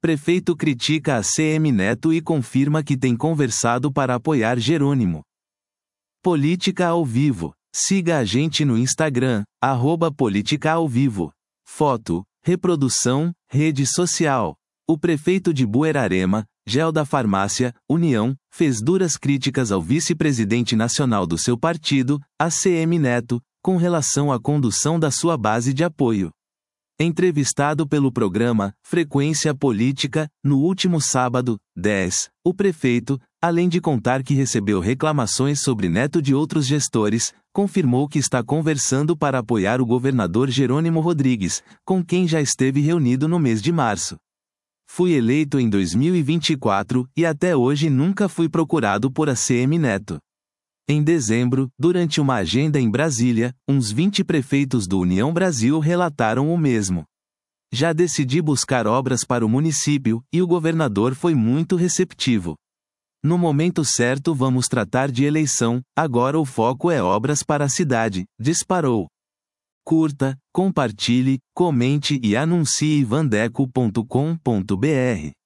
Prefeito critica a ACM Neto e confirma que tem conversado para apoiar Jerônimo. Política ao vivo. Siga a gente no Instagram, @politicaauvivo. Foto, reprodução, rede social. O prefeito de Buerarema, Gel da Farmácia, União, fez duras críticas ao vice-presidente nacional do seu partido, ACM Neto, com relação à condução da sua base de apoio. Entrevistado pelo programa Frequência Política, no último sábado, 10, o prefeito, além de contar que recebeu reclamações sobre Neto de outros gestores, confirmou que está conversando para apoiar o governador Jerônimo Rodrigues, com quem já esteve reunido no mês de março. Fui eleito em 2024 e até hoje nunca fui procurado por ACM Neto. Em dezembro, durante uma agenda em Brasília, uns 20 prefeitos do União Brasil relataram o mesmo. Já decidi buscar obras para o município, e o governador foi muito receptivo. No momento certo vamos tratar de eleição, agora o foco é obras para a cidade, disparou. Curta, compartilhe, comente e anuncie vandeco.com.br.